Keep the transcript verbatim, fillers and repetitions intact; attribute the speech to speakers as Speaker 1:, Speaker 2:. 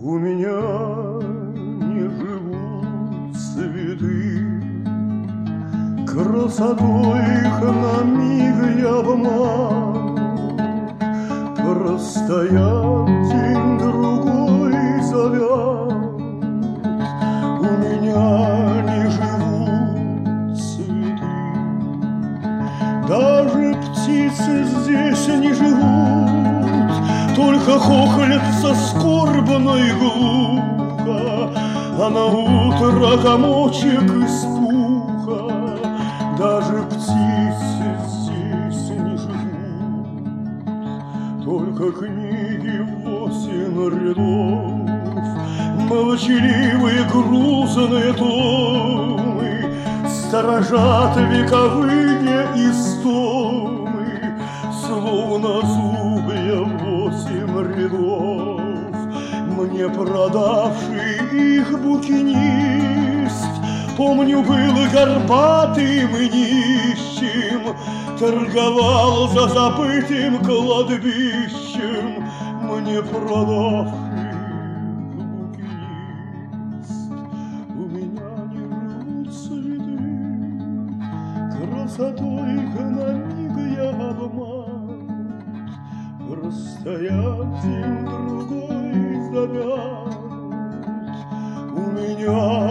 Speaker 1: У меня не живут цветы, красотой их на миг я обманут. Простоят день-другой завянут. У меня не живут цветы, даже птицы здесь не живут, только хохлятся скорбно и глухо, а на утро комочек из пуха. Даже птицы здесь не живут, только книги восемь рядов, молчаливые грузные томы сторожат вековые истомы, словно зубья восемь рядов. Мне продавший их букинист, помню, был горбатым и нищим, торговал за забытым кладбищем. Мне продавший букинист, у меня не живут цветы, красотой на миг я обманут. Простоят день-другой завянут. У меня